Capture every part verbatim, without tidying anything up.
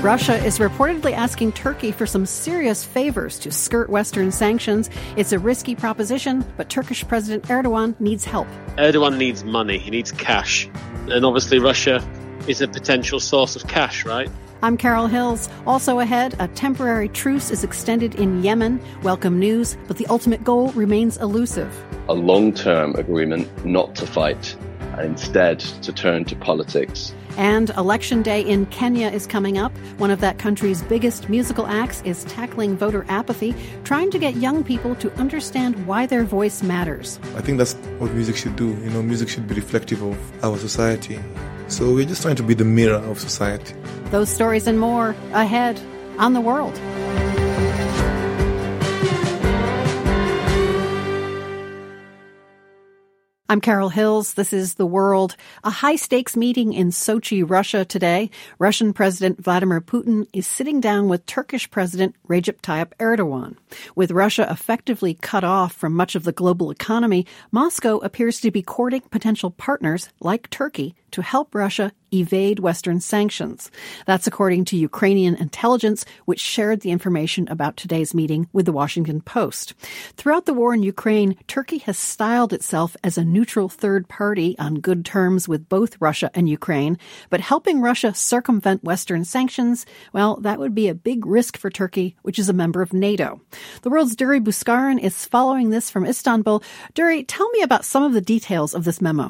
Russia is reportedly asking Turkey for some serious favors to skirt Western sanctions. It's a risky proposition, but Turkish President Erdogan needs help. Erdogan needs money. He needs cash. And obviously Russia is a potential source of cash, right? I'm Carol Hills. Also ahead, a temporary truce is extended in Yemen. Welcome news, but the ultimate goal remains elusive. A long-term agreement not to fight, and instead to turn to politics. And Election Day in Kenya is coming up. One of that country's biggest musical acts is tackling voter apathy, trying to get young people to understand why their voice matters. I think that's what music should do. You know, music should be reflective of our society. So we're just trying to be the mirror of society. Those stories and more ahead on The World. I'm Carol Hills. This is The World. A high-stakes meeting in Sochi, Russia today. Russian President Vladimir Putin is sitting down with Turkish President Recep Tayyip Erdogan. With Russia effectively cut off from much of the global economy, Moscow appears to be courting potential partners like Turkey to help Russia evade Western sanctions. That's according to Ukrainian intelligence, which shared the information about today's meeting with the Washington Post. Throughout the war in Ukraine, Turkey has styled itself as a neutral third party on good terms with both Russia and Ukraine. But helping Russia circumvent Western sanctions, well, that would be a big risk for Turkey, which is a member of NATO. The World's Duri Buskarin is following this from Istanbul. Duri, tell me about some of the details of this memo.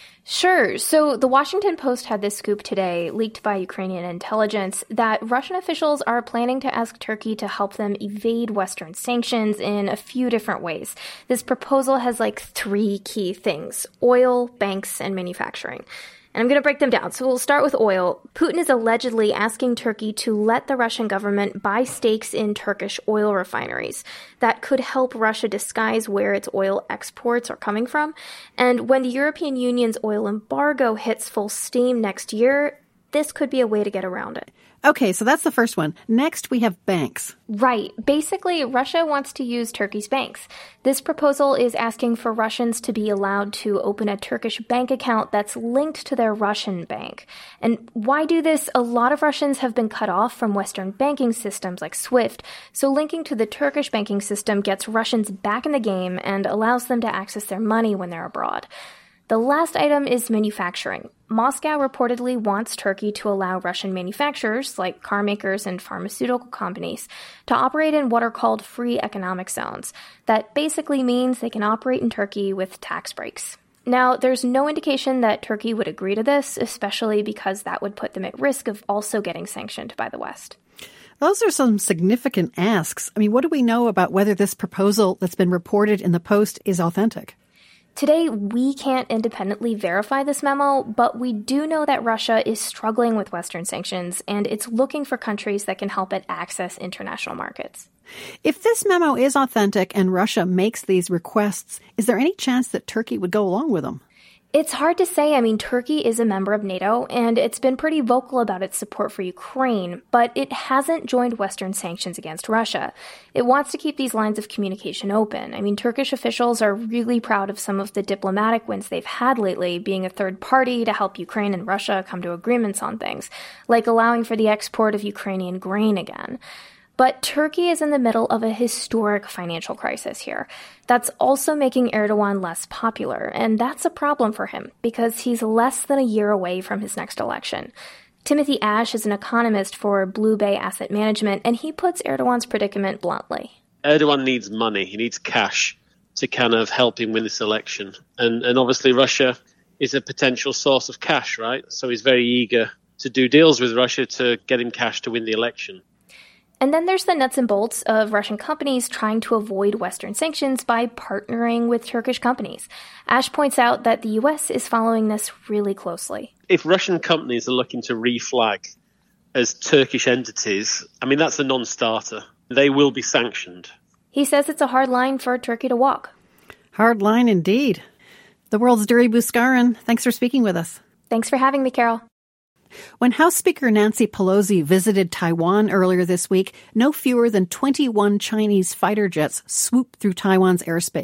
Sure. So the Washington Post had this scoop today, leaked by Ukrainian intelligence, that Russian officials are planning to ask Turkey to help them evade Western sanctions in a few different ways. This proposal has like three key things: oil, banks, and manufacturing. And I'm going to break them down. So we'll start with oil. Putin is allegedly asking Turkey to let the Russian government buy stakes in Turkish oil refineries. That could help Russia disguise where its oil exports are coming from. And when the European Union's oil embargo hits full steam next year, this could be a way to get around it. Okay, so that's the first one. Next, we have banks. Right. Basically, Russia wants to use Turkey's banks. This proposal is asking for Russians to be allowed to open a Turkish bank account that's linked to their Russian bank. And why do this? A lot of Russians have been cut off from Western banking systems like SWIFT, so linking to the Turkish banking system gets Russians back in the game and allows them to access their money when they're abroad. The last item is manufacturing. Moscow reportedly wants Turkey to allow Russian manufacturers, like car makers and pharmaceutical companies, to operate in what are called free economic zones. That basically means they can operate in Turkey with tax breaks. Now, there's no indication that Turkey would agree to this, especially because that would put them at risk of also getting sanctioned by the West. Those are some significant asks. I mean, what do we know about whether this proposal that's been reported in the Post is authentic? Today, we can't independently verify this memo, but we do know that Russia is struggling with Western sanctions, and it's looking for countries that can help it access international markets. If this memo is authentic and Russia makes these requests, is there any chance that Turkey would go along with them? It's hard to say. I mean, Turkey is a member of NATO, and it's been pretty vocal about its support for Ukraine, but it hasn't joined Western sanctions against Russia. It wants to keep these lines of communication open. I mean, Turkish officials are really proud of some of the diplomatic wins they've had lately, being a third party to help Ukraine and Russia come to agreements on things, like allowing for the export of Ukrainian grain again. But Turkey is in the middle of a historic financial crisis here. That's also making Erdogan less popular, and that's a problem for him because he's less than a year away from his next election. Timothy Ash is an economist for Blue Bay Asset Management, and he puts Erdogan's predicament bluntly. Erdogan needs money. He needs cash to kind of help him win this election. And, and obviously Russia is a potential source of cash, right? So he's very eager to do deals with Russia to get him cash to win the election. And then there's the nuts and bolts of Russian companies trying to avoid Western sanctions by partnering with Turkish companies. Ash points out that the U S is following this really closely. If Russian companies are looking to reflag as Turkish entities, I mean, that's a non-starter. They will be sanctioned. He says it's a hard line for Turkey to walk. Hard line indeed. The World's Duri Buskarin, thanks for speaking with us. Thanks for having me, Carol. When House Speaker Nancy Pelosi visited Taiwan earlier this week, no fewer than twenty-one Chinese fighter jets swooped through Taiwan's airspace.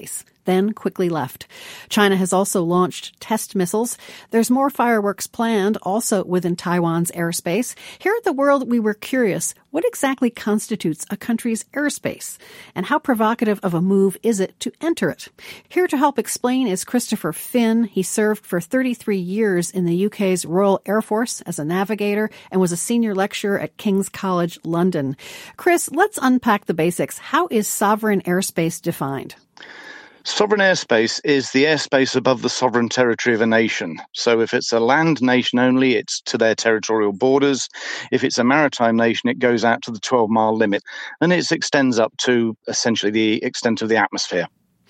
then quickly left. China has also launched test missiles. There's more fireworks planned, also within Taiwan's airspace. Here at The World, we were curious, what exactly constitutes a country's airspace? And how provocative of a move is it to enter it? Here to help explain is Christopher Finn. He served for thirty-three years in the U K's Royal Air Force as a navigator and was a senior lecturer at King's College London. Chris, let's unpack the basics. How is sovereign airspace defined? Sovereign airspace is the airspace above the sovereign territory of a nation. So if it's a land nation only, it's to their territorial borders. If it's a maritime nation, it goes out to the twelve-mile limit, and it extends up to essentially the extent of the atmosphere.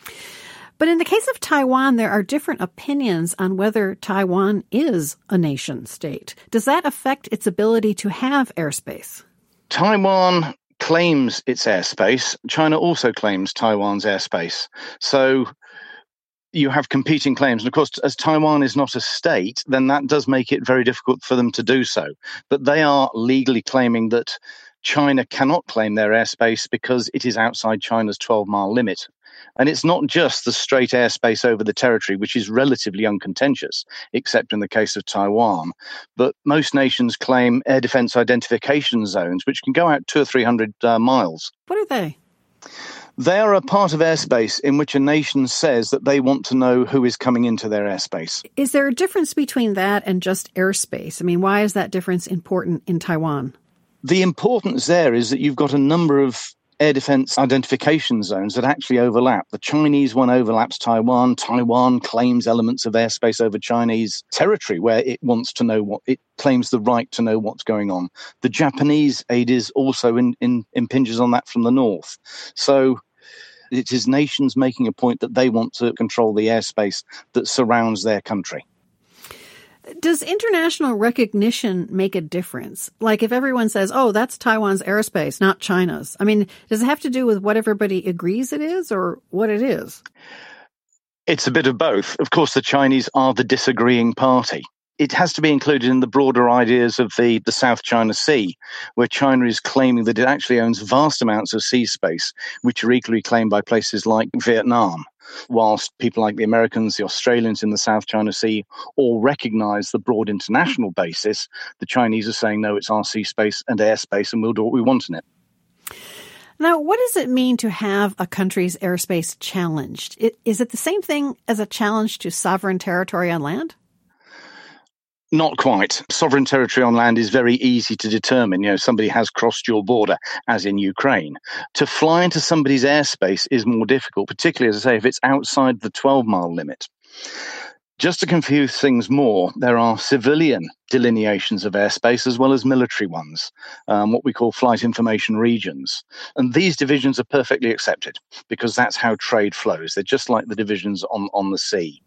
But in the case of Taiwan, there are different opinions on whether Taiwan is a nation state. Does that affect its ability to have airspace? Taiwan claims its airspace. China also claims Taiwan's airspace. So you have competing claims. And of course, as Taiwan is not a state, then that does make it very difficult for them to do so. But they are legally claiming that China cannot claim their airspace because it is outside China's twelve-mile limit. And it's not just the straight airspace over the territory, which is relatively uncontentious, except in the case of Taiwan. But most nations claim air defense identification zones, which can go out two or three hundred uh, miles. What are they? They are a part of airspace in which a nation says that they want to know who is coming into their airspace. Is there a difference between that and just airspace? I mean, why is that difference important in Taiwan? The importance there is that you've got a number of air defense identification zones that actually overlap. The Chinese one overlaps Taiwan. Taiwan claims elements of airspace over Chinese territory where it wants to know what, it claims the right to know what's going on. The Japanese A D I S also in, in, impinges on that from the north. So it is nations making a point that they want to control the airspace that surrounds their country. Does international recognition make a difference? Like if everyone says, oh, that's Taiwan's airspace, not China's. I mean, does it have to do with what everybody agrees it is or what it is? It's a bit of both. Of course, the Chinese are the disagreeing party. It has to be included in the broader ideas of the, the South China Sea, where China is claiming that it actually owns vast amounts of sea space, which are equally claimed by places like Vietnam. Whilst people like the Americans, the Australians in the South China Sea all recognize the broad international basis, the Chinese are saying, no, it's our sea space and airspace and we'll do what we want in it. Now, what does it mean to have a country's airspace challenged? It, is it the same thing as a challenge to sovereign territory on land? Not quite. Sovereign territory on land is very easy to determine. You know, somebody has crossed your border, as in Ukraine. To fly into somebody's airspace is more difficult, particularly, as I say, if it's outside the twelve-mile limit. Just to confuse things more, there are civilian delineations of airspace as well as military ones, um, what we call flight information regions. And these divisions are perfectly accepted because that's how trade flows. They're just like the divisions on, on the sea.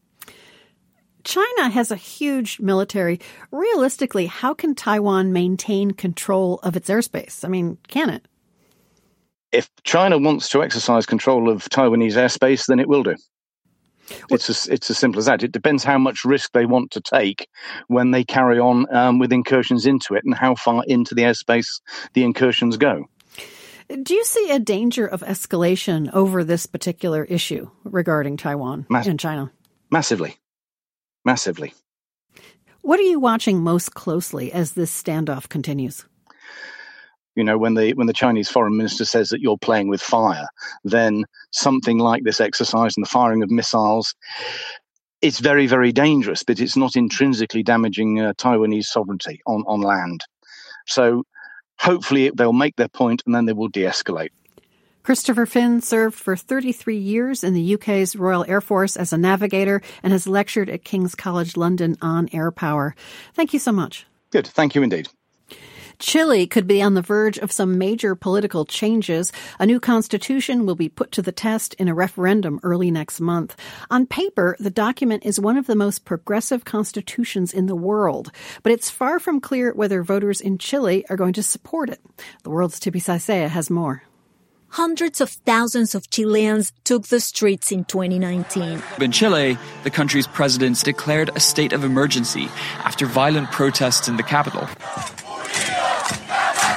China has a huge military. Realistically, how can Taiwan maintain control of its airspace? I mean, can it? If China wants to exercise control of Taiwanese airspace, then it will do. It's as, it's as simple as that. It depends how much risk they want to take when they carry on um, with incursions into it and how far into the airspace the incursions go. Do you see a danger of escalation over this particular issue regarding Taiwan Mass- and China? Massively. Massively. What are you watching most closely as this standoff continues? You know, when the when the Chinese foreign minister says that you're playing with fire, then something like this exercise and the firing of missiles, it's very, very dangerous, but it's not intrinsically damaging uh, Taiwanese sovereignty on, on land. So hopefully they'll make their point and then they will de-escalate. Christopher Finn served for thirty-three years in the U K's Royal Air Force as a navigator and has lectured at King's College London on air power. Thank you so much. Good. Thank you indeed. Chile could be on the verge of some major political changes. A new constitution will be put to the test in a referendum early next month. On paper, the document is one of the most progressive constitutions in the world, but it's far from clear whether voters in Chile are going to support it. The World's Tipi Saisea has more. Hundreds of thousands of Chileans took the streets in twenty nineteen. In Chile, the country's president declared a state of emergency after violent protests in the capital.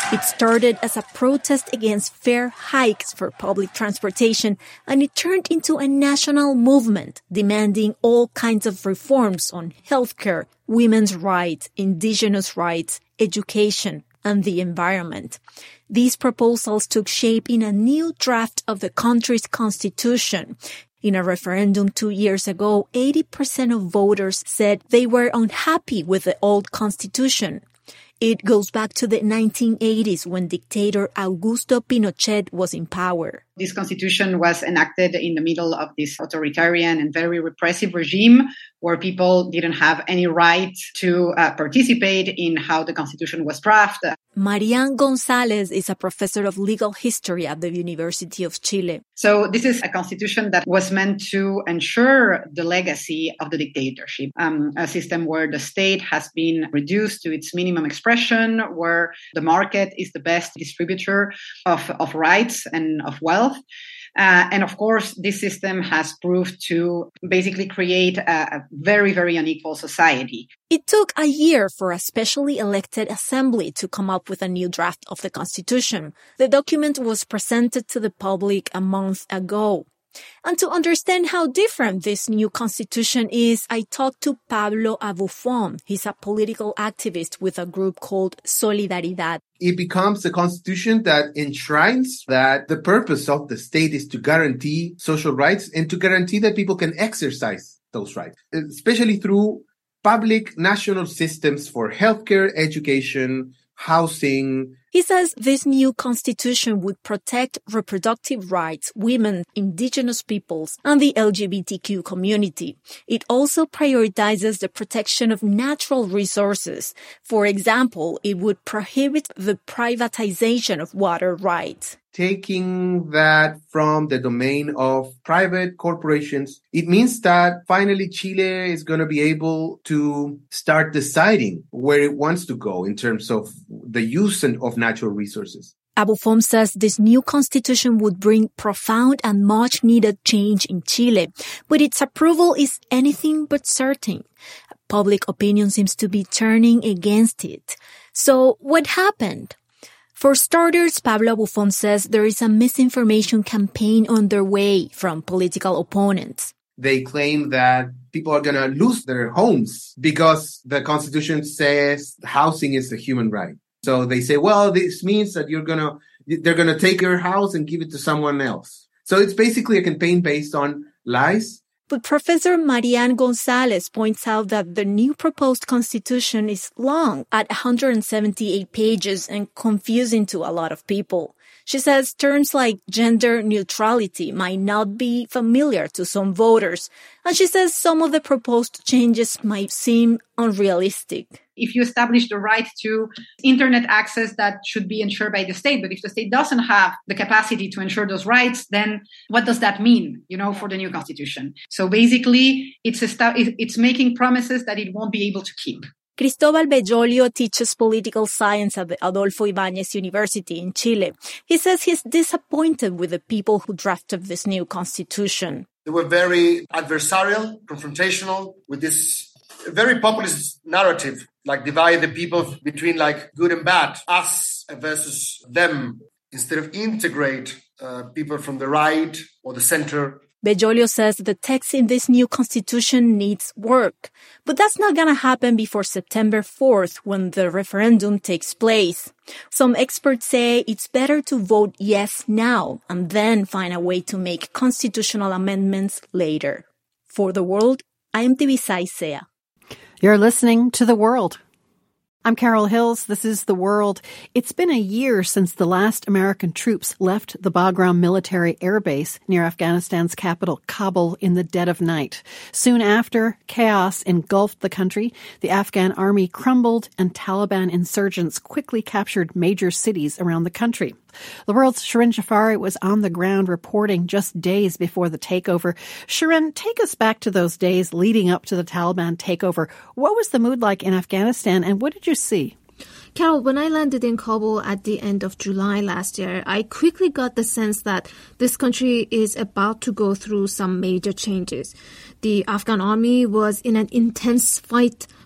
It started as a protest against fare hikes for public transportation, and it turned into a national movement demanding all kinds of reforms on healthcare, women's rights, indigenous rights, education, and the environment. These proposals took shape in a new draft of the country's constitution. In a referendum two years ago, eighty percent of voters said they were unhappy with the old constitution. It goes back to the nineteen eighties when dictator Augusto Pinochet was in power. This constitution was enacted in the middle of this authoritarian and very repressive regime where people didn't have any right to uh, participate in how the constitution was drafted. Marian Gonzalez is a professor of legal history at the University of Chile. So this is a constitution that was meant to ensure the legacy of the dictatorship, um, a system where the state has been reduced to its minimum expression, where the market is the best distributor of, of rights and of wealth. Uh, and of course, this system has proved to basically create a, a very, very unequal society. It took a year for a specially elected assembly to come up with a new draft of the constitution. The document was presented to the public a month ago. And to understand how different this new constitution is, I talked to Pablo Abufón. He's a political activist with a group called Solidaridad. It becomes a constitution that enshrines that the purpose of the state is to guarantee social rights and to guarantee that people can exercise those rights, especially through public national systems for healthcare, education, housing. He says this new constitution would protect reproductive rights, women, indigenous peoples, and the L G B T Q community. It also prioritizes the protection of natural resources. For example, it would prohibit the privatization of water rights. Taking that from the domain of private corporations, it means that finally Chile is going to be able to start deciding where it wants to go in terms of the use of natural resources. Abufón says this new constitution would bring profound and much-needed change in Chile, but its approval is anything but certain. Public opinion seems to be turning against it. So what happened? For starters, Pablo Abufón says there is a misinformation campaign underway from political opponents. They claim that people are going to lose their homes because the Constitution says housing is a human right. So they say, well, this means that you're going to, they're going to take your house and give it to someone else. So it's basically a campaign based on lies. But Professor Marian Gonzalez points out that the new proposed constitution is long at one hundred seventy-eight pages and confusing to a lot of people. She says terms like gender neutrality might not be familiar to some voters, and she says some of the proposed changes might seem unrealistic. If you establish the right to internet access, that should be ensured by the state. But if the state doesn't have the capacity to ensure those rights, then what does that mean, you know, for the new constitution? So basically, it's a, it's making promises that it won't be able to keep. Cristóbal Bellolio teaches political science at the Adolfo Ibáñez University in Chile. He says he's disappointed with the people who drafted this new constitution. They were very adversarial, confrontational, with this very populist narrative, like divide the people between like good and bad, us versus them, instead of integrate uh, people from the right or the center. Bellolio says the text in this new constitution needs work, but that's not going to happen before September fourth when the referendum takes place. Some experts say it's better to vote yes now and then find a way to make constitutional amendments later. For The World, I am Tibisay Sea. You're listening to The World. I'm Carol Hills. This is The World. It's been a year since the last American troops left the Bagram military air base near Afghanistan's capital, Kabul, in the dead of night. Soon after, chaos engulfed the country. The Afghan army crumbled and Taliban insurgents quickly captured major cities around the country. The World's Shirin Jafari was on the ground reporting just days before the takeover. Shirin, take us back to those days leading up to the Taliban takeover. What was the mood like in Afghanistan, and what did you see? Carol, when I landed in Kabul at the end of July last year, I quickly got the sense that this country is about to go through some major changes. The Afghan army was in an intense fight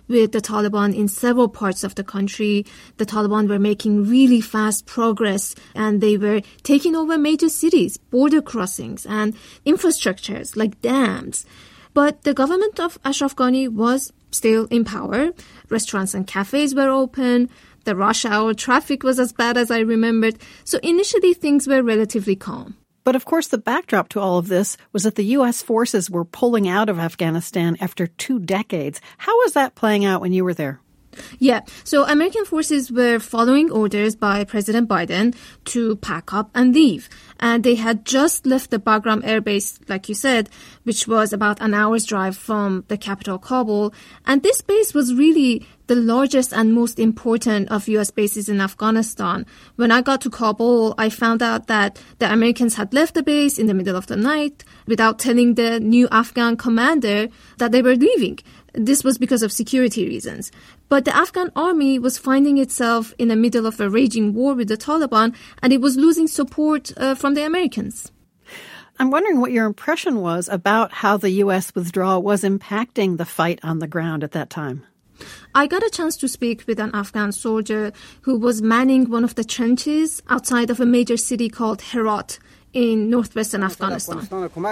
with the Taliban in several parts of the country. The Taliban were making really fast progress, and they were taking over major cities, border crossings, and infrastructures like dams. But the government of Ashraf Ghani was still in power. Restaurants and cafes were open. The rush hour traffic was as bad as I remembered. So initially, things were relatively calm. But of course, the backdrop to all of this was that the U S forces were pulling out of Afghanistan after two decades. How was that playing out when you were there? Yeah, so American forces were following orders by President Biden to pack up and leave. And they had just left the Bagram Air Base, like you said, which was about an hour's drive from the capital, Kabul. And this base was really the largest and most important of U S bases in Afghanistan. When I got to Kabul, I found out that the Americans had left the base in the middle of the night without telling the new Afghan commander that they were leaving. This was because of security reasons. But the Afghan army was finding itself in the middle of a raging war with the Taliban, and it was losing support uh, from the Americans. I'm wondering what your impression was about how the U S withdrawal was impacting the fight on the ground at that time. I got a chance to speak with an Afghan soldier who was manning one of the trenches outside of a major city called Herat in northwestern Afghanistan.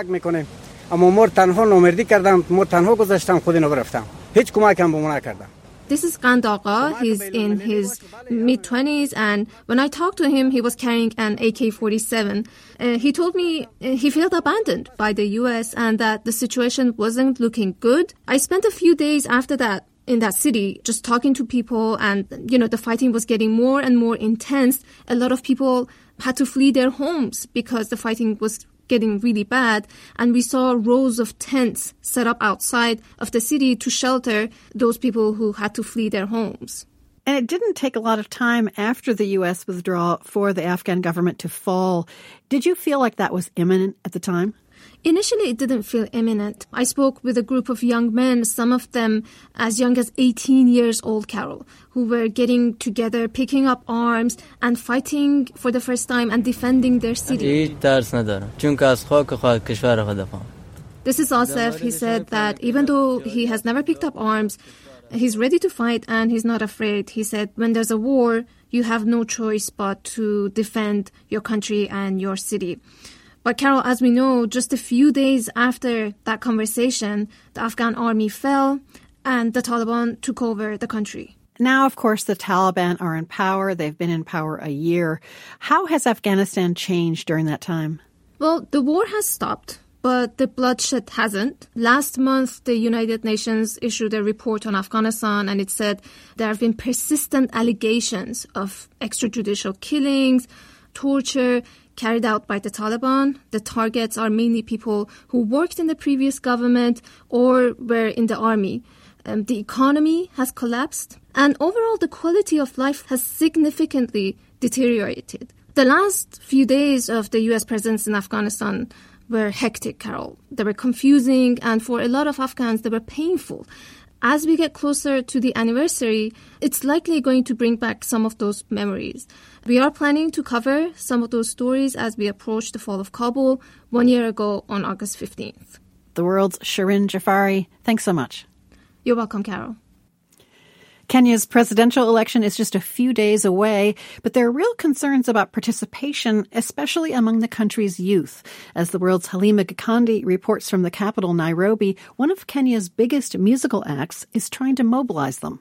This is Gand Agha. He's in his mid-twenties, and when I talked to him, he was carrying an A K forty-seven. Uh, he told me he felt abandoned by the U S and that the situation wasn't looking good. I spent a few days after that in that city, just talking to people, and, you know, the fighting was getting more and more intense. A lot of people had to flee their homes because the fighting was getting really bad, and we saw rows of tents set up outside of the city to shelter those people who had to flee their homes. And it didn't take a lot of time after the U S withdrawal for the Afghan government to fall. Did you feel like that was imminent at the time? Initially, it didn't feel imminent. I spoke with a group of young men, some of them as young as eighteen years old, Carol, who were getting together, picking up arms and fighting for the first time and defending their city. This is Asif. He said that even though he has never picked up arms, he's ready to fight and he's not afraid. He said, when there's a war, you have no choice but to defend your country and your city. But Carol, as we know, just a few days after that conversation, the Afghan army fell and the Taliban took over the country. Now, of course, the Taliban are in power. They've been in power a year. How has Afghanistan changed during that time? Well, the war has stopped, but the bloodshed hasn't. Last month, the United Nations issued a report on Afghanistan, and it said there have been persistent allegations of extrajudicial killings, torture, carried out by the Taliban. The targets are mainly people who worked in the previous government or were in the army. Um, the economy has collapsed, and overall the quality of life has significantly deteriorated. The last few days of the U S presence in Afghanistan were hectic, Carol. They were confusing, and for a lot of Afghans, they were painful. As we get closer to the anniversary, it's likely going to bring back some of those memories. We are planning to cover some of those stories as we approach the fall of Kabul one year ago on August fifteenth. The World's Shirin Jafari, thanks so much. You're welcome, Carol. Kenya's presidential election is just a few days away, but there are real concerns about participation, especially among the country's youth. As the World's Halima Gikandi reports from the capital, Nairobi, one of Kenya's biggest musical acts is trying to mobilize them.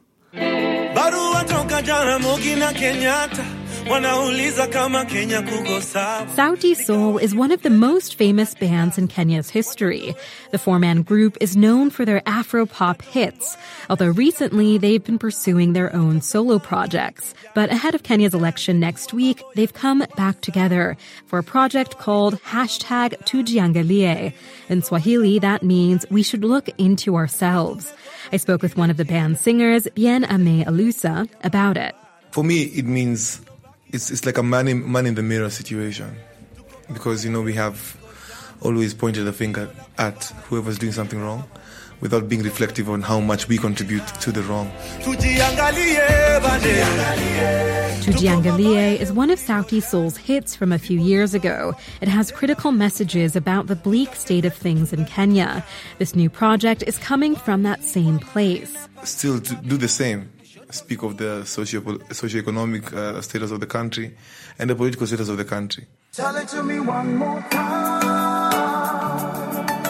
Sauti Sol is one of the most famous bands in Kenya's history. The four-man group is known for their Afro-pop hits, although recently they've been pursuing their own solo projects. But ahead of Kenya's election next week, they've come back together for a project called hashtag Tujiangalie. In Swahili, that means we should look into ourselves. I spoke with one of the band's singers, Bien Ame Alusa, about it. For me, it means it's it's like a man in, man in the mirror situation. Because, you know, we have always pointed the finger at whoever's doing something wrong. without being reflective on how much we contribute to the wrong. Tujiangalie is one of Sauti Sol's hits from a few years ago. It has critical messages about the bleak state of things in Kenya. This new project is coming from that same place. Still to do the same. Speak of the socio- socioeconomic uh, status of the country and the political status of the country. Tell it to me one more time.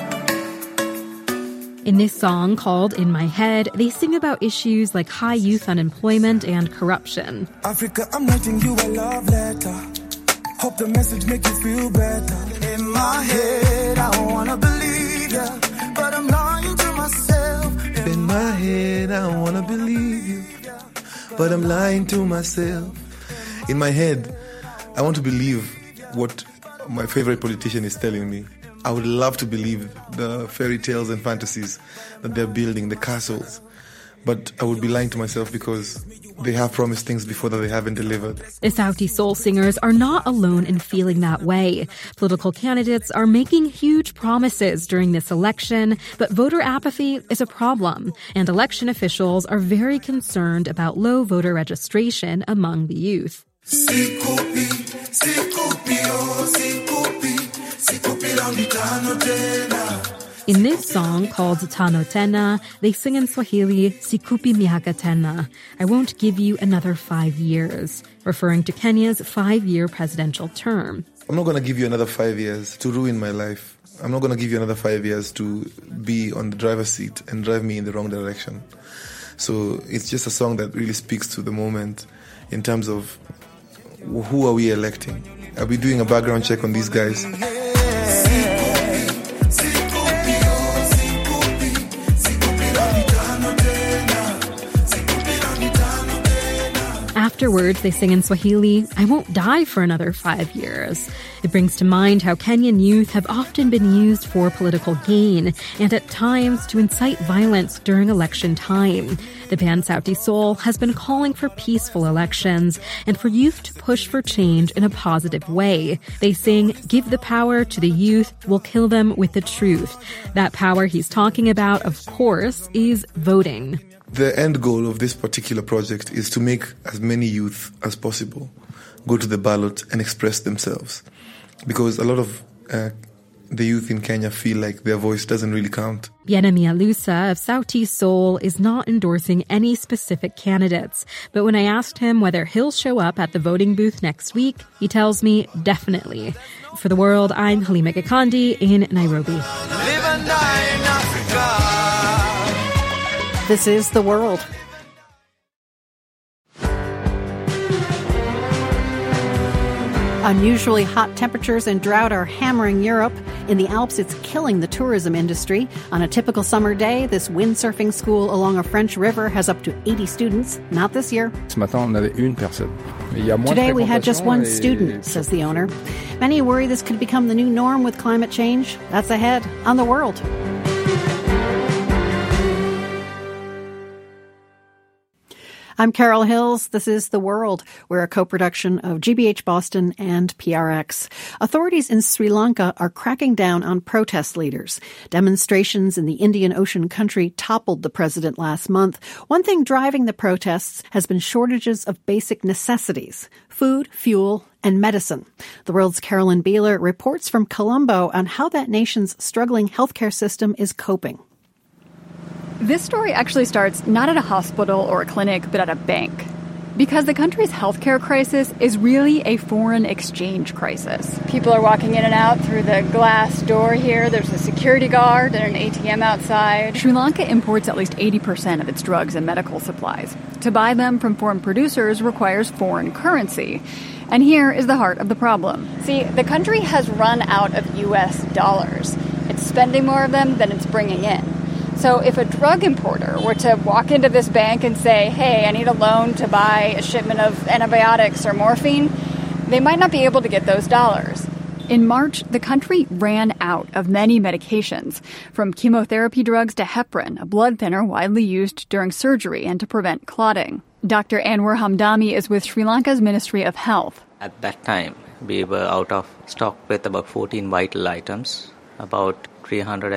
In this song called In My Head, they sing about issues like high youth unemployment and corruption. Africa, I'm writing you a love letter. Hope the message make you feel better. In my head, I don't wanna believe ya, but I'm lying to myself. In my head, I don't wanna believe you, but I'm lying to myself. In my head, I want to believe what my favorite politician is telling me. I would love to believe the fairy tales and fantasies that they're building, the castles. But I would be lying to myself because they have promised things before that they haven't delivered. The Sauti Sol singers are not alone in feeling that way. Political candidates are making huge promises during this election, but voter apathy is a problem, and election officials are very concerned about low voter registration among the youth. In this song called Tano Tena, they sing in Swahili, Sikupi miaka tena, I won't give you another five years, referring to Kenya's five-year presidential term. I'm not going to give you another five years to ruin my life. I'm not going to give you another five years to be on the driver's seat and drive me in the wrong direction. So it's just a song that really speaks to the moment in terms of who are we electing? Are we doing a background check on these guys? Afterwards, they sing in Swahili, I won't die for another five years. It brings to mind how Kenyan youth have often been used for political gain and at times to incite violence during election time. The band Sauti Sol has been calling for peaceful elections and for youth to push for change in a positive way. They sing, give the power to the youth, we'll kill them with the truth. That power he's talking about, of course, is voting. The end goal of this particular project is to make as many youth as possible go to the ballot and express themselves. Because a lot of uh, the youth in Kenya feel like their voice doesn't really count. Bienemi Alusa of Sauti Sol is not endorsing any specific candidates. But when I asked him whether he'll show up at the voting booth next week, he tells me definitely. For The World, I'm Halima Gikandi in Nairobi. Live and die in Africa. This is The World. Unusually hot temperatures and drought are hammering Europe. In the Alps, it's killing the tourism industry. On a typical summer day, this windsurfing school along a French river has up to eighty students. Not this year. Today we had just one student, says the owner. Many worry this could become the new norm with climate change. That's ahead on The World. I'm Carol Hills. This is The World. We're a co-production of G B H Boston and P R X. Authorities in Sri Lanka are cracking down on protest leaders. Demonstrations in the Indian Ocean country toppled the president last month. One thing driving the protests has been shortages of basic necessities: food, fuel, and medicine. The World's Carolyn Beeler reports from Colombo on how that nation's struggling healthcare system is coping. This story actually starts not at a hospital or a clinic, but at a bank. Because the country's healthcare crisis is really a foreign exchange crisis. People are walking in and out through the glass door here. There's a security guard and an A T M outside. Sri Lanka imports at least eighty percent of its drugs and medical supplies. To buy them from foreign producers requires foreign currency. And here is the heart of the problem. See, the country has run out of U S dollars. It's spending more of them than it's bringing in. So if a drug importer were to walk into this bank and say, hey, I need a loan to buy a shipment of antibiotics or morphine, they might not be able to get those dollars. In March, the country ran out of many medications, from chemotherapy drugs to heparin, a blood thinner widely used during surgery and to prevent clotting. Doctor Anwar Hamdani is with Sri Lanka's Ministry of Health. At that time, we were out of stock with about fourteen vital items, about three hundred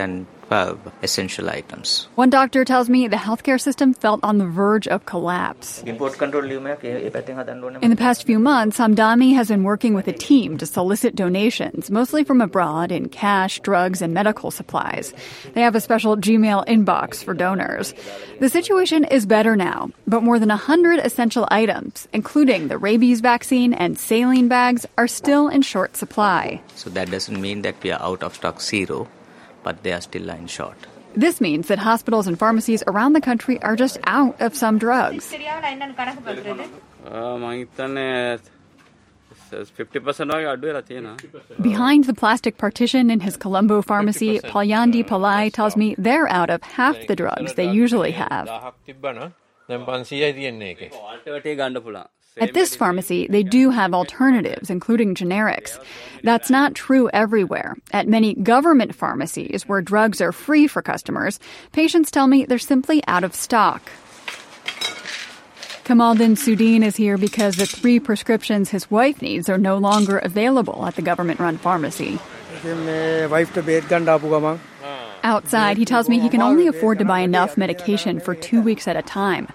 twelve essential items. One doctor tells me the healthcare system felt on the verge of collapse. In the past few months, Hamdani has been working with a team to solicit donations, mostly from abroad, in cash, drugs, and medical supplies. They have a special Gmail inbox for donors. The situation is better now, but more than one hundred essential items, including the rabies vaccine and saline bags, are still in short supply. So that doesn't mean that we are out of stock zero, but they are still in short. This means that hospitals and pharmacies around the country are just out of some drugs. Behind the plastic partition in his Colombo pharmacy, Palyandi Palai tells me they're out of half the drugs they usually have. At this pharmacy, they do have alternatives, including generics. That's not true everywhere. At many government pharmacies, where drugs are free for customers, patients tell me they're simply out of stock. Kamaldin Sudin is here because the three prescriptions his wife needs are no longer available at the government-run pharmacy. Outside, he tells me he can only afford to buy enough medication for two weeks at a time.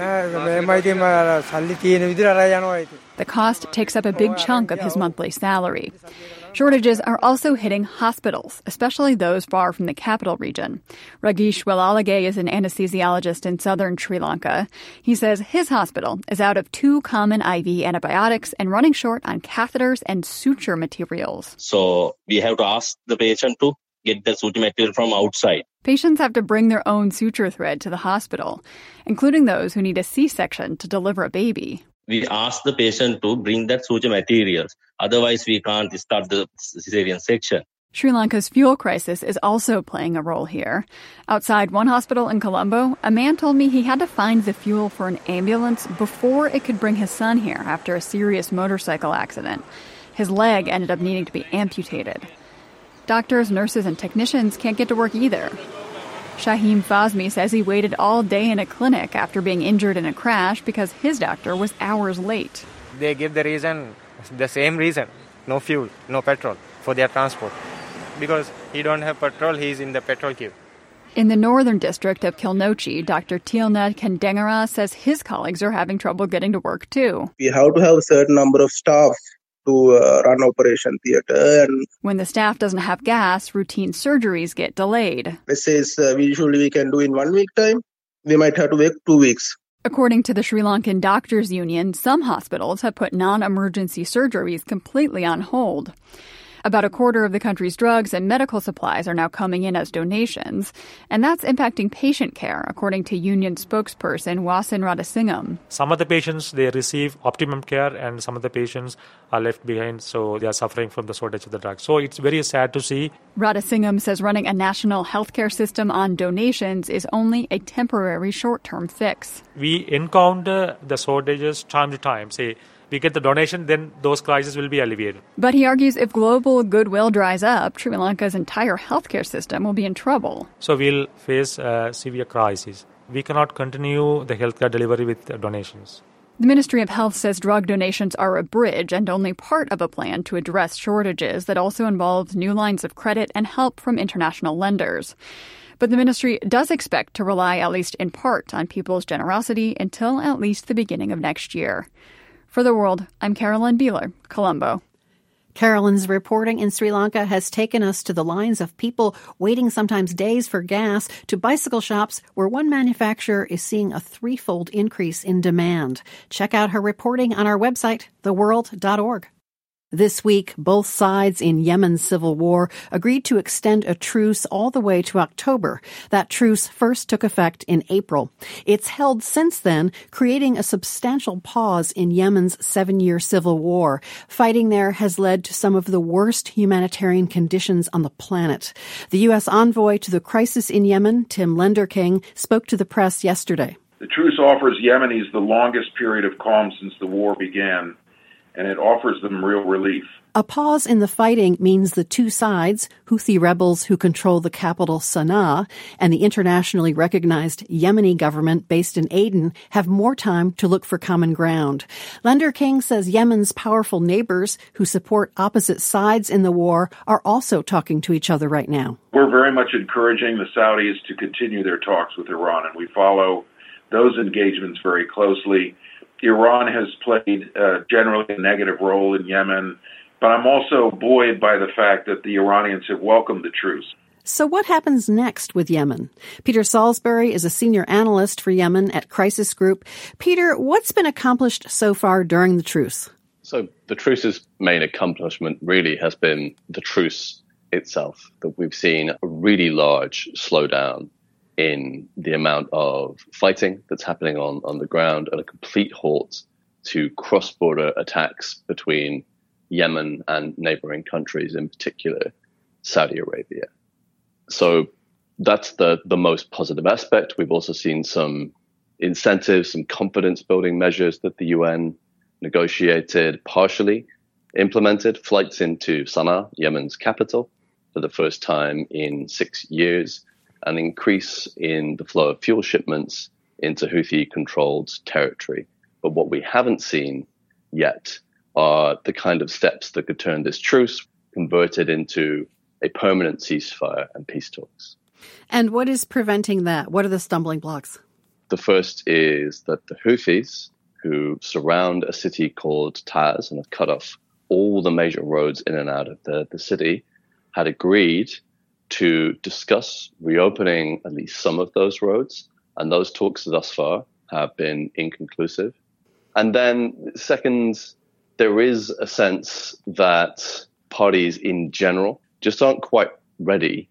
The cost takes up a big chunk of his monthly salary. Shortages are also hitting hospitals, especially those far from the capital region. Ragish Welalage is an anesthesiologist in southern Sri Lanka. He says his hospital is out of two common I V antibiotics and running short on catheters and suture materials. So we have to ask the patient to get the suture material from outside. Patients have to bring their own suture thread to the hospital, including those who need a C-section to deliver a baby. We ask the patient to bring that suture materials. Otherwise, we can't start the cesarean section. Sri Lanka's fuel crisis is also playing a role here. Outside one hospital in Colombo, a man told me he had to find the fuel for an ambulance before it could bring his son here after a serious motorcycle accident. His leg ended up needing to be amputated. Doctors, nurses, and technicians can't get to work either. Shahim Fazmi says he waited all day in a clinic after being injured in a crash because his doctor was hours late. They give the reason, the same reason, no fuel, no petrol for their transport. Because he don't have petrol, he's in the petrol queue. In the northern district of Kilnochi, Doctor Tilna Kendengara says his colleagues are having trouble getting to work too. We have to have a certain number of staff to uh, run operation theatre. And when the staff doesn't have gas, routine surgeries get delayed. It says uh, we usually we can do in one week time. We might have to wait two weeks. According to the Sri Lankan Doctors Union, some hospitals have put non-emergency surgeries completely on hold. About a quarter of the country's drugs and medical supplies are now coming in as donations, and that's impacting patient care, according to union spokesperson Wasin Radhasingham. Some of the patients, they receive optimum care, and some of the patients are left behind, so they are suffering from the shortage of the drugs. So it's very sad to see. Radhasingham says running a national healthcare system on donations is only a temporary short-term fix. We encounter the shortages time to time, say, we get the donation, then those crises will be alleviated. But he argues if global goodwill dries up, Sri Lanka's entire healthcare system will be in trouble. So we'll face a severe crisis. We cannot continue the healthcare delivery with donations. The Ministry of Health says drug donations are a bridge and only part of a plan to address shortages that also involves new lines of credit and help from international lenders. But the ministry does expect to rely, at least in part, on people's generosity until at least the beginning of next year. For The World, I'm Carolyn Beeler, Colombo. Carolyn's reporting in Sri Lanka has taken us to the lines of people waiting sometimes days for gas, to bicycle shops where one manufacturer is seeing a threefold increase in demand. Check out her reporting on our website, the world dot org. This week, both sides in Yemen's civil war agreed to extend a truce all the way to October. That truce first took effect in April. It's held since then, creating a substantial pause in Yemen's seven-year civil war. Fighting there has led to some of the worst humanitarian conditions on the planet. The U S envoy to the crisis in Yemen, Tim Lenderking, spoke to the press yesterday. The truce offers Yemenis the longest period of calm since the war began, and it offers them real relief. A pause in the fighting means the two sides, Houthi rebels who control the capital Sana'a and the internationally recognized Yemeni government based in Aden, have more time to look for common ground. Lender King says Yemen's powerful neighbors who support opposite sides in the war are also talking to each other right now. We're very much encouraging the Saudis to continue their talks with Iran, and we follow those engagements very closely. Iran has played uh, generally a negative role in Yemen, but I'm also buoyed by the fact that the Iranians have welcomed the truce. So what happens next with Yemen? Peter Salisbury is a senior analyst for Yemen at Crisis Group. Peter, what's been accomplished so far during the truce? So the truce's main accomplishment really has been the truce itself, that we've seen a really large slowdown in the amount of fighting that's happening on, on the ground and a complete halt to cross-border attacks between Yemen and neighboring countries, in particular Saudi Arabia. So that's the, the most positive aspect. We've also seen some incentives, some confidence-building measures that the U N negotiated, partially implemented. Flights into Sana'a, Yemen's capital, for the first time in six years, an increase in the flow of fuel shipments into Houthi-controlled territory. But what we haven't seen yet are the kind of steps that could turn this truce converted into a permanent ceasefire and peace talks. And what is preventing that? What are the stumbling blocks? The first is that the Houthis, who surround a city called Taiz and have cut off all the major roads in and out of the, the city, had agreed to discuss reopening at least some of those roads. And those talks thus far have been inconclusive. And then second, there is a sense that parties in general just aren't quite ready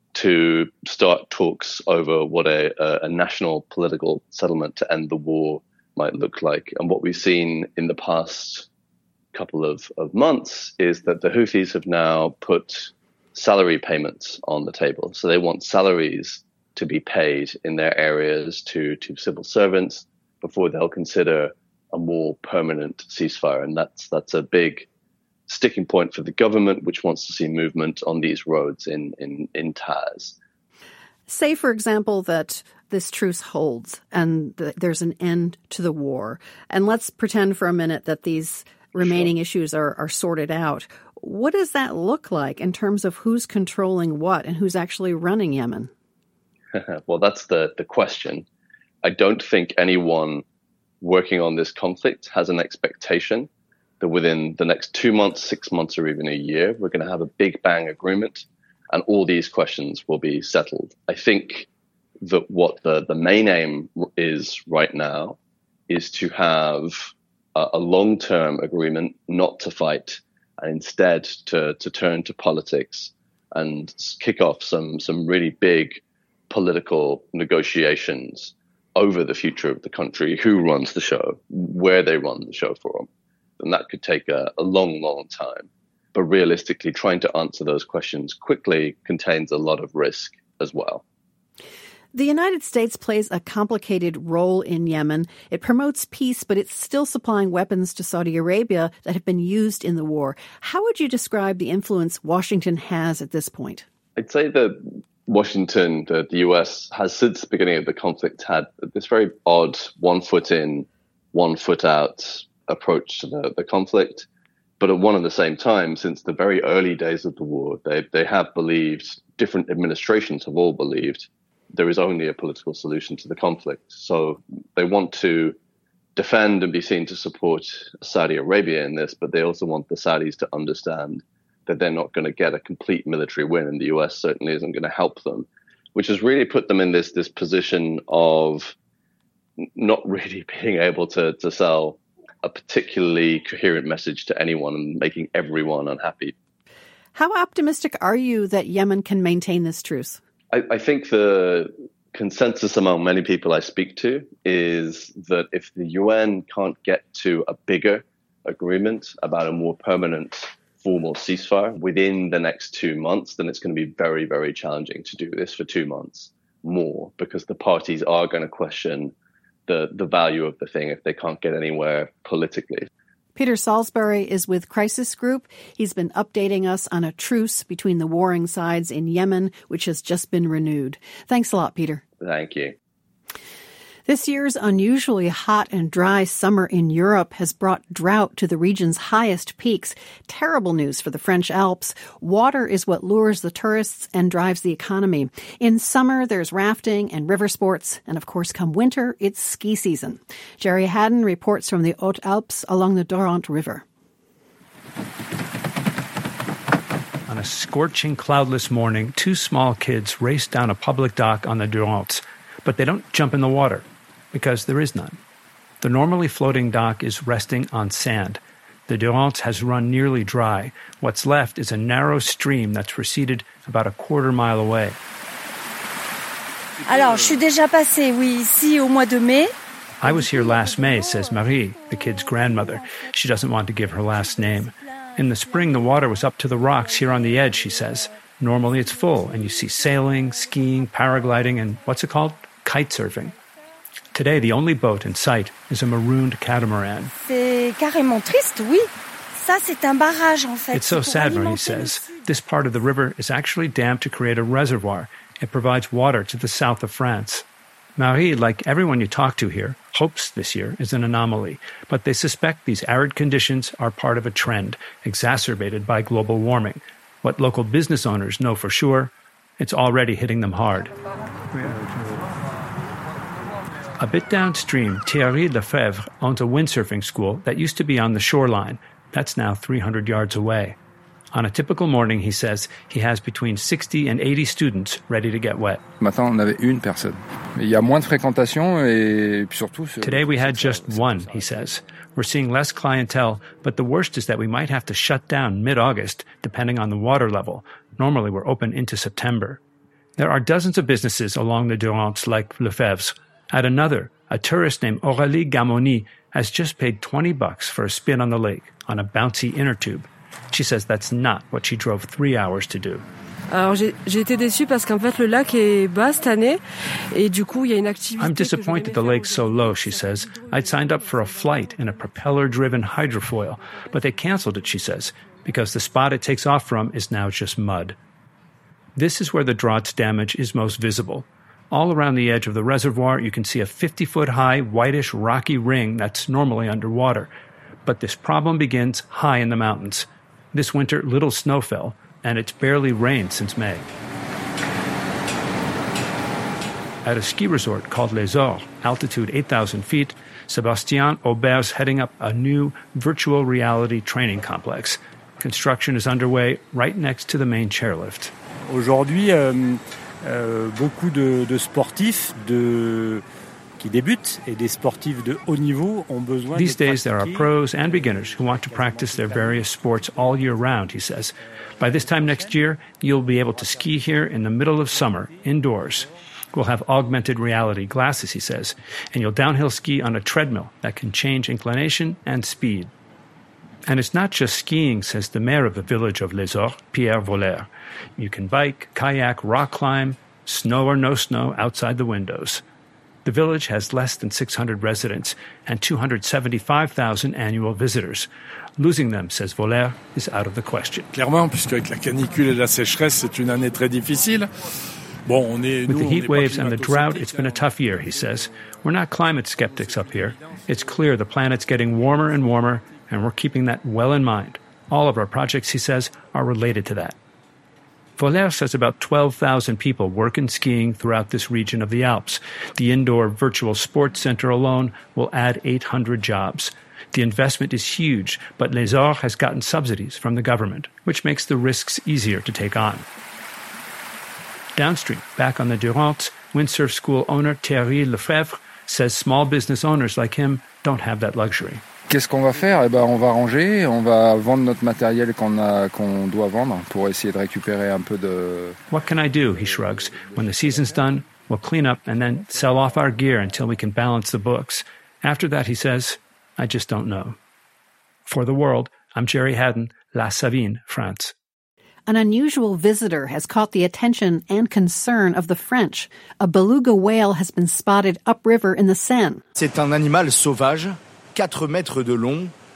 to start talks over what a, a, a national political settlement to end the war might look like. And what we've seen in the past couple of, of months is that the Houthis have now put salary payments on the table. So they want salaries to be paid in their areas to, to civil servants before they'll consider a more permanent ceasefire. And that's that's a big sticking point for the government, which wants to see movement on these roads in, in, in Taiz. Say, for example, that this truce holds and th- there's an end to the war. And let's pretend for a minute that these remaining sure. issues are, are sorted out. What does that look like in terms of who's controlling what and who's actually running Yemen? Well, that's the, the question. I don't think anyone working on this conflict has an expectation that within the next two months, six months, or even a year, we're going to have a big bang agreement and all these questions will be settled. I think that what the, the main aim is right now is to have a, a long-term agreement not to fight and instead to, to turn to politics and kick off some, some really big political negotiations over the future of the country, who runs the show, where they run the show from. And that could take a, a long, long time. But realistically, trying to answer those questions quickly contains a lot of risk as well. The United States plays a complicated role in Yemen. It promotes peace, but it's still supplying weapons to Saudi Arabia that have been used in the war. How would you describe the influence Washington has at this point? I'd say that Washington, the, the U S, has since the beginning of the conflict had this very odd one foot in, one foot out approach to the, the conflict. But at one and the same time, since the very early days of the war, they, they have believed, different administrations have all believed, there is only a political solution to the conflict. So they want to defend and be seen to support Saudi Arabia in this, but they also want the Saudis to understand that they're not going to get a complete military win, and the U S certainly isn't going to help them, which has really put them in this this position of not really being able to, to sell a particularly coherent message to anyone and making everyone unhappy. How optimistic are you that Yemen can maintain this truce? I, I think the consensus among many people I speak to is that if the U N can't get to a bigger agreement about a more permanent formal ceasefire within the next two months, then it's going to be very, very challenging to do this for two months more, because the parties are going to question the, the value of the thing if they can't get anywhere politically. Peter Salisbury is with Crisis Group. He's been updating us on a truce between the warring sides in Yemen, which has just been renewed. Thanks a lot, Peter. Thank you. This year's unusually hot and dry summer in Europe has brought drought to the region's highest peaks. Terrible news for the French Alps. Water is what lures the tourists and drives the economy. In summer, there's rafting and river sports. And of course, come winter, it's ski season. Jerry Haddon reports from the Hautes Alps along the Durance River. On a scorching, cloudless morning, two small kids race down a public dock on the Durance. But they don't jump in the water, because there is none. The normally floating dock is resting on sand. The Durance has run nearly dry. What's left is a narrow stream that's receded about a quarter mile away. Alors, je suis déjà passée, oui, ici au mois de mai. I was here last May, says Marie, the kid's grandmother. She doesn't want to give her last name. In the spring, the water was up to the rocks here on the edge, she says. Normally it's full, and you see sailing, skiing, paragliding, and what's it called? Kite surfing. Today, the only boat in sight is a marooned catamaran. C'est carrément triste, oui. Ça, c'est un barrage, en fait. It's so sad, Marie says. This part of the river is actually dammed to create a reservoir. It provides water to the south of France. Marie, like everyone you talk to here, hopes this year is an anomaly, but they suspect these arid conditions are part of a trend, exacerbated by global warming. What local business owners know for sure, it's already hitting them hard. A bit downstream, Thierry Lefebvre owns a windsurfing school that used to be on the shoreline. That's now three hundred yards away. On a typical morning, he says, he has between sixty and eighty students ready to get wet. Matin, on avait une personne. Il y a moins de fréquentation et surtout... Today we had just one, he says. We're seeing less clientele, but the worst is that we might have to shut down mid-August, depending on the water level. Normally we're open into September. There are dozens of businesses along the Durance like Lefebvre's. At another, a tourist named Aurélie Gamoni has just paid twenty bucks for a spin on the lake on a bouncy inner tube. She says that's not what she drove three hours to do. Alors j'ai, j'ai été déçue parce qu'en fait le lac est bas cette année et du coup il y a une activité. I'm disappointed the lake's so low, she says. I'd signed up for a flight in a propeller-driven hydrofoil, but they canceled it, she says, because the spot it takes off from is now just mud. This is where the drought's damage is most visible. All around the edge of the reservoir, you can see a fifty-foot-high, whitish, rocky ring that's normally underwater. But this problem begins high in the mountains. This winter, little snow fell, and it's barely rained since May. At a ski resort called Les Ors, altitude eight thousand feet, Sébastien Aubert's heading up a new virtual reality training complex. Construction is underway right next to the main chairlift. Aujourd'hui, euh, euh, beaucoup de, de sportifs de, qui débutent et des sportifs de haut niveau ont besoin. These days there are pros and beginners who want to practice their various sports all year round, he says. By this time next year, you'll be able to ski here in the middle of summer, indoors. We'll have augmented reality glasses, he says, and you'll downhill ski on a treadmill that can change inclination and speed. And it's not just skiing, says the mayor of the village of Les Ors, Pierre Voller. You can bike, kayak, rock climb, snow or no snow outside the windows. The village has less than six hundred residents and two hundred seventy-five thousand annual visitors. Losing them, says Voller, is out of the question. Clairement, puisqu'avec la canicule et la sécheresse, c'est une année très difficile. Bon, on est, With nous, the heat on waves and the drought, it's been a tough year, he says. We're not climate skeptics up here. It's clear the planet's getting warmer and warmer, and we're keeping that well in mind. All of our projects, he says, are related to that. Voller says about twelve thousand people work in skiing throughout this region of the Alps. The indoor virtual sports center alone will add eight hundred jobs. The investment is huge, but Les Ors has gotten subsidies from the government, which makes the risks easier to take on. Downstream, back on the Durance, windsurf school owner Thierry Lefebvre says small business owners like him don't have that luxury. Qu'est-ce qu'on va faire? Eh ben, on va ranger, on va vendre notre matériel qu'on a, qu'on doit vendre pour essayer de récupérer un peu de... What can I do? He shrugs. When the season's done, we'll clean up and then sell off our gear until we can balance the books. After that, he says, I just don't know. For the World, I'm Jerry Haddon, La Savine, France. An unusual visitor has caught the attention and concern of the French. A beluga whale has been spotted upriver in the Seine. C'est un animal sauvage, quatre mètres de long,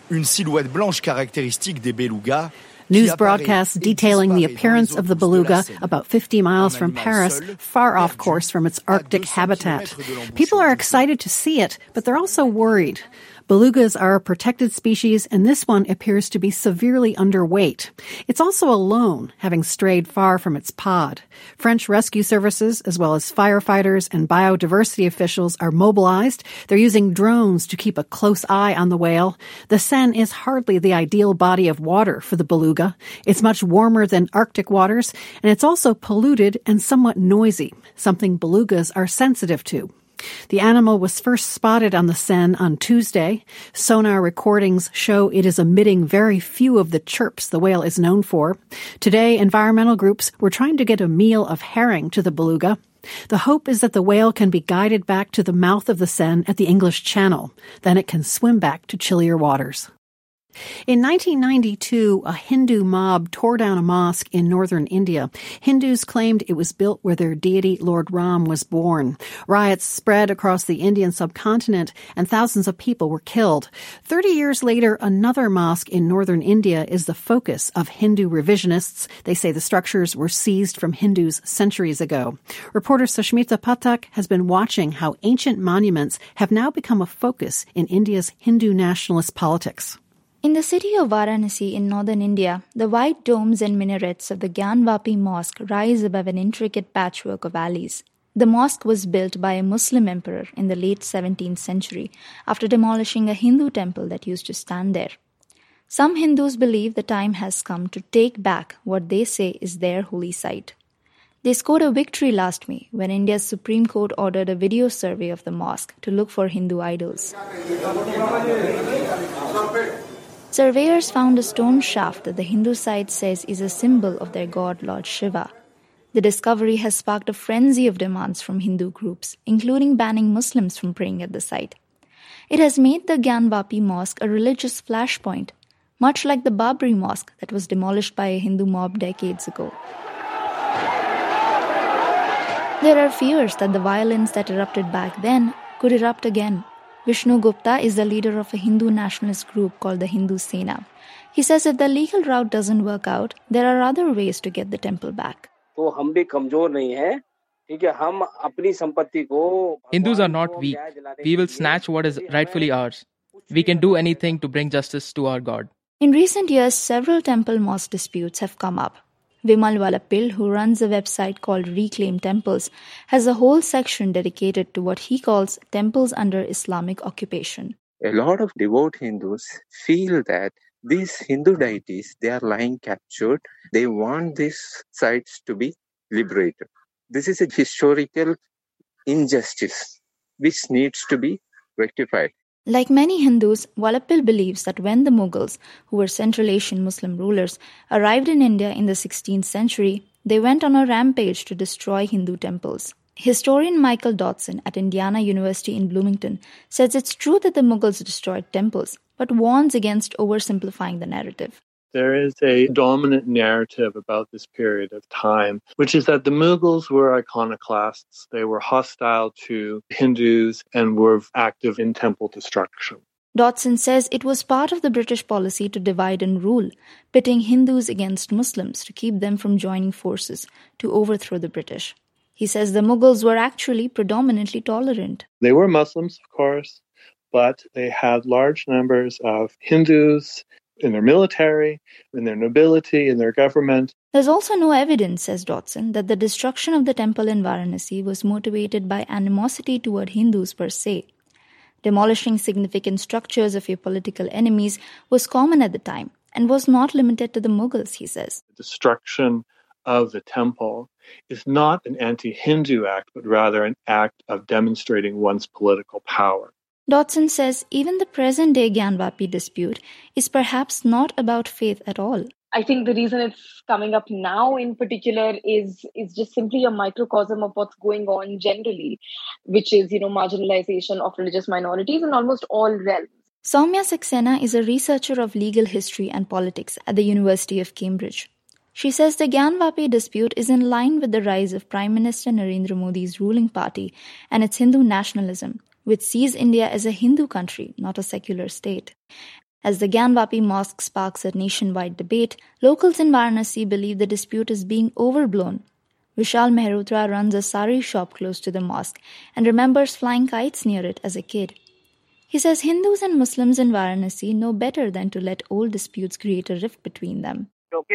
Une silhouette blanche caractéristique des belugas. News broadcasts detailing the appearance of the beluga about fifty miles from Paris, far off course from its Arctic habitat. People are excited to see it, but they're also worried. Belugas are a protected species, and this one appears to be severely underweight. It's also alone, having strayed far from its pod. French rescue services, as well as firefighters and biodiversity officials, are mobilized. They're using drones to keep a close eye on the whale. The Seine is hardly the ideal body of water for the beluga. It's much warmer than Arctic waters, and it's also polluted and somewhat noisy, something belugas are sensitive to. The animal was first spotted on the Seine on Tuesday. Sonar recordings show it is emitting very few of the chirps the whale is known for. Today, environmental groups were trying to get a meal of herring to the beluga. The hope is that the whale can be guided back to the mouth of the Seine at the English Channel. Then it can swim back to chillier waters. In nineteen ninety-two, a Hindu mob tore down a mosque in northern India. Hindus claimed it was built where their deity Lord Ram was born. Riots spread across the Indian subcontinent, and thousands of people were killed. Thirty years later, another mosque in northern India is the focus of Hindu revisionists. They say the structures were seized from Hindus centuries ago. Reporter Sushmita Pathak has been watching how ancient monuments have now become a focus in India's Hindu nationalist politics. In the city of Varanasi in northern India, the white domes and minarets of the Gyanvapi Mosque rise above an intricate patchwork of alleys. The mosque was built by a Muslim emperor in the late seventeenth century after demolishing a Hindu temple that used to stand there. Some Hindus believe the time has come to take back what they say is their holy site. They scored a victory last May when India's Supreme Court ordered a video survey of the mosque to look for Hindu idols. Surveyors found a stone shaft that the Hindu site says is a symbol of their god Lord Shiva. The discovery has sparked a frenzy of demands from Hindu groups, including banning Muslims from praying at the site. It has made the Gyanvapi Mosque a religious flashpoint, much like the Babri Mosque that was demolished by a Hindu mob decades ago. There are fears that the violence that erupted back then could erupt again. Vishnu Gupta is the leader of a Hindu nationalist group called the Hindu Sena. He says if the legal route doesn't work out, there are other ways to get the temple back. Hindus are not weak. We will snatch what is rightfully ours. We can do anything to bring justice to our God. In recent years, several temple-mosque disputes have come up. Vimal Valapil, who runs a website called Reclaim Temples, has a whole section dedicated to what he calls temples under Islamic occupation. A lot of devout Hindus feel that these Hindu deities, they are lying captured. They want these sites to be liberated. This is a historical injustice which needs to be rectified. Like many Hindus, Valapil believes that when the Mughals, who were Central Asian Muslim rulers, arrived in India in the sixteenth century, they went on a rampage to destroy Hindu temples. Historian Michael Dodson at Indiana University in Bloomington says it's true that the Mughals destroyed temples, but warns against oversimplifying the narrative. There is a dominant narrative about this period of time, which is that the Mughals were iconoclasts. They were hostile to Hindus and were active in temple destruction. Dodson says it was part of the British policy to divide and rule, pitting Hindus against Muslims to keep them from joining forces to overthrow the British. He says the Mughals were actually predominantly tolerant. They were Muslims, of course, but they had large numbers of Hindus in their military, in their nobility, in their government. There's also no evidence, says Dodson, that the destruction of the temple in Varanasi was motivated by animosity toward Hindus per se. Demolishing significant structures of your political enemies was common at the time and was not limited to the Mughals, he says. The destruction of the temple is not an anti-Hindu act, but rather an act of demonstrating one's political power. Dodson says even the present-day Gyanvapi dispute is perhaps not about faith at all. I think the reason it's coming up now in particular is, is just simply a microcosm of what's going on generally, which is, you know, marginalization of religious minorities in almost all realms. Soumya Saxena is a researcher of legal history and politics at the University of Cambridge. She says the Gyanvapi dispute is in line with the rise of Prime Minister Narendra Modi's ruling party and its Hindu nationalism, which sees India as a Hindu country, not a secular state. As the Gyanvapi mosque sparks a nationwide debate, locals in Varanasi believe the dispute is being overblown. Vishal Mehrotra runs a sari shop close to the mosque and remembers flying kites near it as a kid. He says Hindus and Muslims in Varanasi know better than to let old disputes create a rift between them.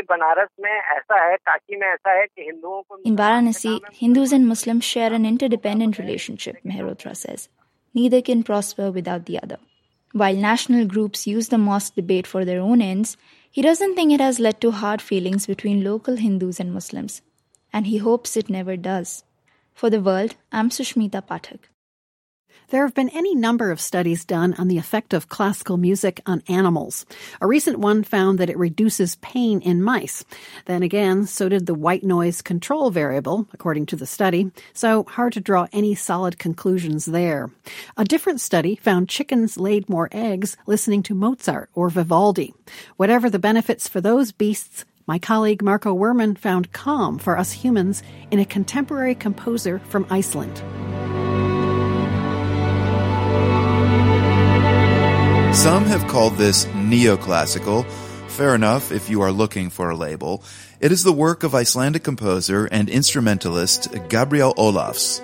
In Varanasi, Hindus and Muslims share an interdependent relationship, Mehrotra says. Neither can prosper without the other. While national groups use the mosque debate for their own ends, he doesn't think it has led to hard feelings between local Hindus and Muslims. And he hopes it never does. For The World, I'm Sushmita Pathak. There have been any number of studies done on the effect of classical music on animals. A recent one found that it reduces pain in mice. Then again, so did the white noise control variable, according to the study, so hard to draw any solid conclusions there. A different study found chickens laid more eggs listening to Mozart or Vivaldi. Whatever the benefits for those beasts, my colleague Marco Werman found calm for us humans in a contemporary composer from Iceland. Some have called this neoclassical. Fair enough if you are looking for a label. It is the work of Icelandic composer and instrumentalist Gabriel Ólafs.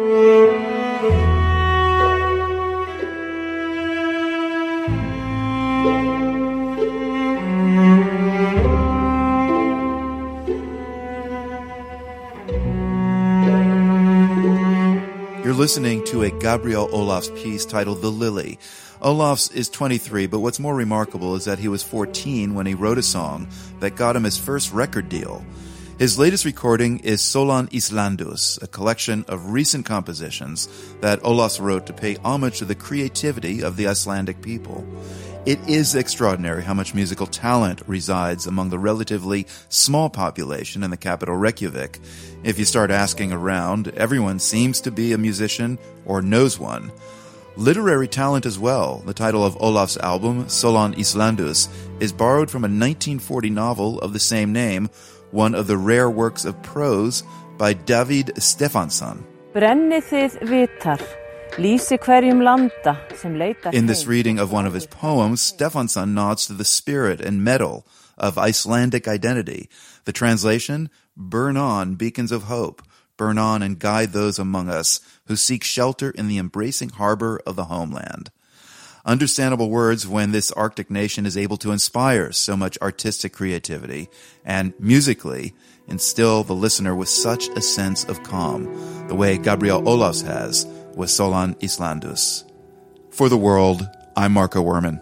You're listening to a Gabriel Ólafs piece titled The Lily. Ólafs is twenty-three, but what's more remarkable is that he was fourteen when he wrote a song that got him his first record deal. His latest recording is Solan Íslandus, a collection of recent compositions that Ólafs wrote to pay homage to the creativity of the Icelandic people. It is extraordinary how much musical talent resides among the relatively small population in the capital Reykjavik. If you start asking around, everyone seems to be a musician or knows one. Literary talent as well. The title of Ólafs' album, Solan Íslandus, is borrowed from a nineteen forty novel of the same name, one of the rare works of prose by David Stefansson. Brennið þið vitar, lýsi hverjum landa sem leitar. In this reading of one of his poems, Stefansson nods to the spirit and metal of Icelandic identity. The translation, burn on, beacons of hope. Burn on and guide those among us who seek shelter in the embracing harbor of the homeland. Understandable words when this Arctic nation is able to inspire so much artistic creativity and, musically, instill the listener with such a sense of calm, the way Gabriel Ólafs has with Solan Íslandus. For The World, I'm Marco Werman.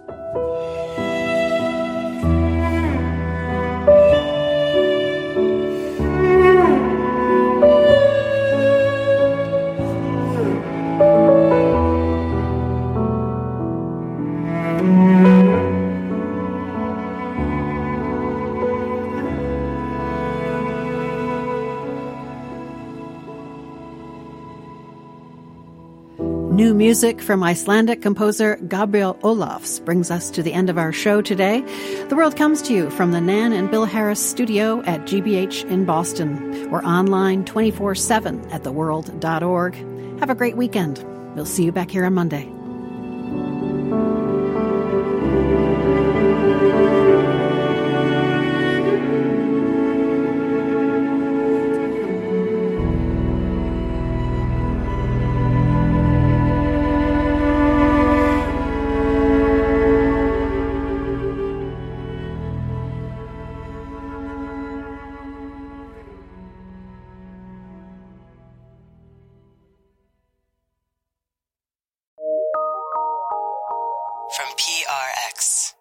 New music from Icelandic composer Gabriel Ólafs brings us to the end of our show today. The World comes to you from the Nan and Bill Harris studio at G B H in Boston. We're online twenty-four seven at the world dot org. Have a great weekend. We'll see you back here on Monday. From P R X.